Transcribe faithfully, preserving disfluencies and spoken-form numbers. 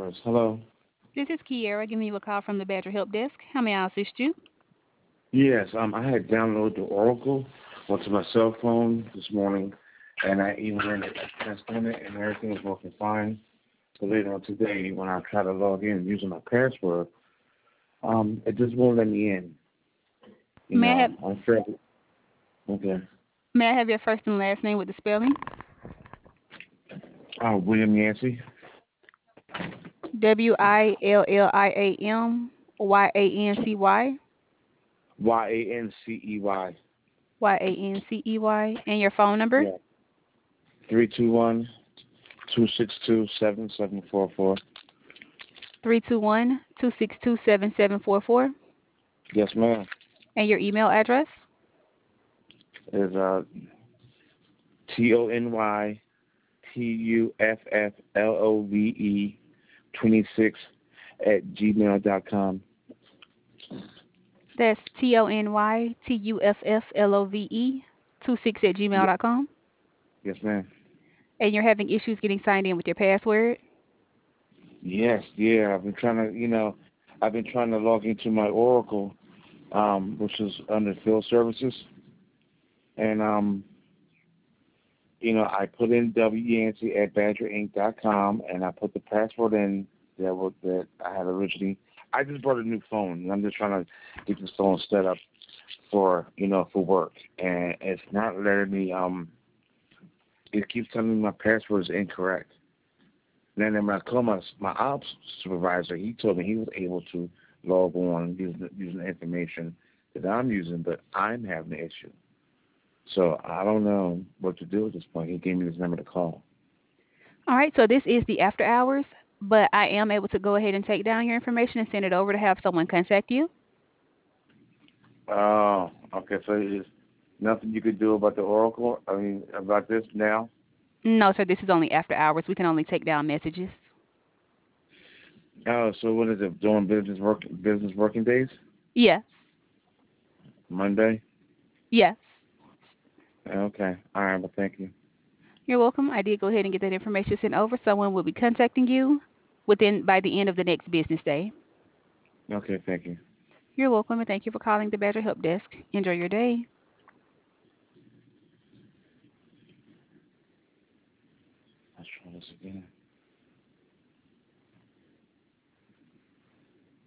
hours. Hello. This is Kiera giving you a call from the Badger Help Desk. How may I assist you? Yes, um, I had downloaded the Oracle onto my cell phone this morning, and I even ran a test on it, and everything was working fine. So later on today, when I try to log in using my password, um, it just won't let me in. You May I have know, I'm sure. Okay. May I have your first and last name with the spelling? Uh, William Yancey. W I L L I A M Y A N C Y Y A N C E Y. Y A N C E Y and your phone number? Yeah. Three two one two six two seven seven four four. Three two one two six two seven seven four four. Yes, ma'am. And your email address? Is uh T O N Y T U F F L O V E twenty six at gmail dot com. That's T O N Y T U F F L O V E two six at gmail Yes, dot com. yes, ma'am. And you're having issues getting signed in with your password? Yes, yeah. I've been trying to, you know, I've been trying to log into my Oracle, um, which is under field services, and um, you know, I put in W Yancey at badger inc dot com, and I put the password in that was that I had originally. I just bought a new phone, and I'm just trying to get this phone set up for, you know, for work, and it's not letting me. Um, it keeps telling me my password is incorrect. And then when I called my my ops supervisor, he told me he was able to log on using using the information that I'm using, but I'm having the issue. So I don't know what to do at this point. He gave me this number to call. All right, so this is the after hours, but I am able to go ahead and take down your information and send it over to have someone contact you. Oh, okay. So there's nothing you could do about the Oracle. I mean, about this now. No, sir, this is only after hours. We can only take down messages. Oh, so what is it? Doing business work business working days? Yes, Monday. yes. Okay. All right. Well, thank you. You're welcome. I did go ahead and get that information sent over. Someone will be contacting you within by the end of the next business day. Okay. Thank you. You're welcome, and thank you for calling the Badger Help Desk. Enjoy your day. Let's try this again.